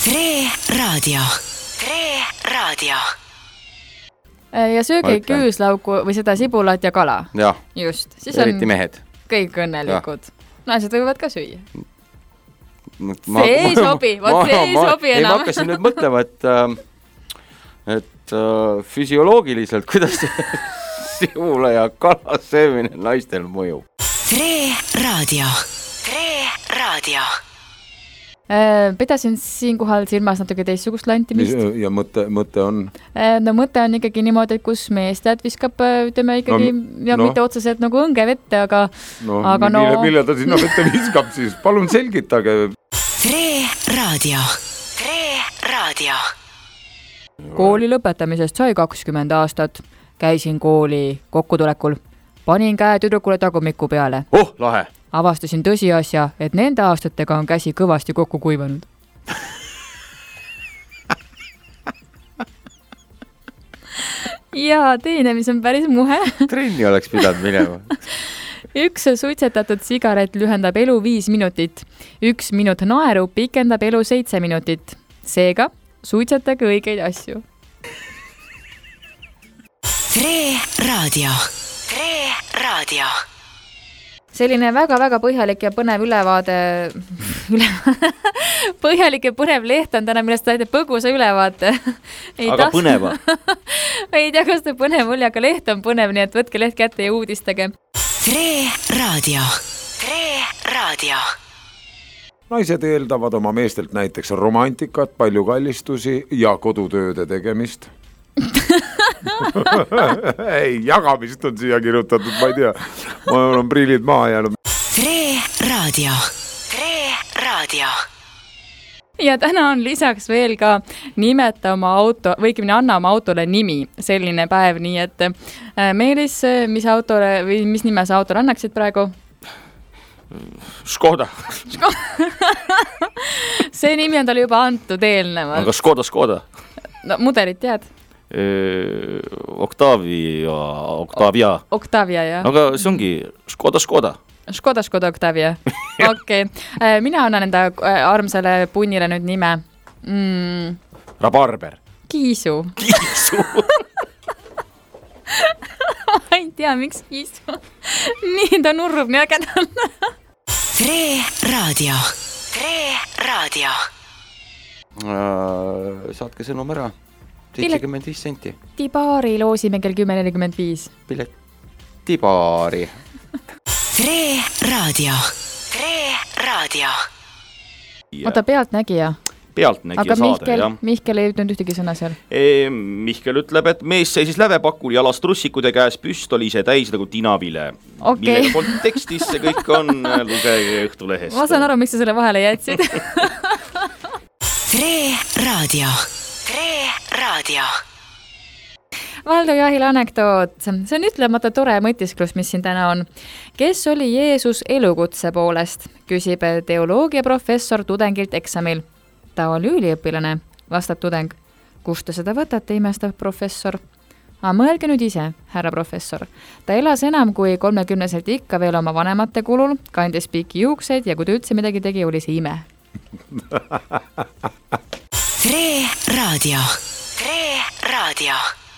Raadio. Raadio. Ja sööge küüslauku või seda sibulat ja kala. Ja, just. Siis eriti mehed. Kõik õnnelikud. Naised võivad ka süüa. See ei sobi enam. Ma hakkasin nüüd mõtlema, et füsioloogiliselt, kuidas sibula ja kala söömine naistel mõjub. Raadio. Pidasin siinkohal silmas natuke teistsugust lantimist. Ja mõte on? No mõte on ikkagi niimoodi, et kus meestjad viskab, ütleme ikkagi, mitte otseselt nagu õnge vette, aga millal ta sinna vette viskab siis? Palun selgitage. Raadio. Kooli lõpetamisest sai 20 aastat. Käisin kooli kokkutulekul. Panin käe tüdrukule tagumiku peale. Lahe! Avastasin tõsiasja, et nende aastatega on käsi kõvasti kokku kuivanud. Ja teine, mis on päris muhe. Trenni oleks pidanud minema. Üks suitsetatud sigaret lühendab elu 5 minutit. 1 minut naeru pikendab elu 7 minutit. Seega, suitsetage õigeid asju. Raadio. Selline väga-väga põhjalik ja põnev ülevaade. Põhjalik ja põnev leht on täna, millest saite põgusa ülevaate. Aga põneva. Ei tea, kas ta põnev oli, aga leht on põnev, nii et võtke leht kätte ja uudistage. Raadio. Naised eeldavad oma meestelt näiteks romantikat, palju kallistusi ja kodutööde tegemist. Ei, jagamist on siia kirjutatud, ma ei tea. Mul on prillid maha jäänud. Raadio. Ja täna on lisaks veel ka nimeta oma auto, või anna oma autole nimi, selline päev, nii et Meelis, mis nime sa autole annaksid praegu? Škoda. See nimi on talle juba antud eelnevalt. Aga Škoda. No mudelit tead? Octavia, jah. Aga see ongi Škoda. Škoda, Octavia. Okei. Mina annan enda armsale punnile nüüd nime. Rabarber. Kiisu. Ma ei tea, miks Kiisu. Nii ta nurrub nii ägedalt. Raadio. Saatke sõnum ära. 75 senti. Tibaari loosime kell 10.45. Tibaari. Raadio. Oota, pealtnägija Aga saade, Mihkel ei ütelnud ühtegi sõna seal. Mihkel ütleb, et mees seisis lävepakul ja alas trussikude käes püstoli ise täis nagu tinavile. Millega kontekstis see kõik on, lugege Õhtulehest. Ma saan aru, miks sa selle vahele jätsid. Raadio. Valdo Jahil anekdoot. See on ütlemata tore mõtisklus, mis siin täna on. Kes oli Jeesus elukutse poolest? Küsib teoloogiaprofessor tudengilt eksamil. Ta oli üliõpilane, vastab tudeng. Kust te seda võtate, imestab professor? Mõelge nüüd ise, härra professor. Ta elas enam kui 30-selt ikka veel oma vanemate kulul, kandis pikki juukseid ja kui ta üldse midagi tegi, oli see ime. Raadio.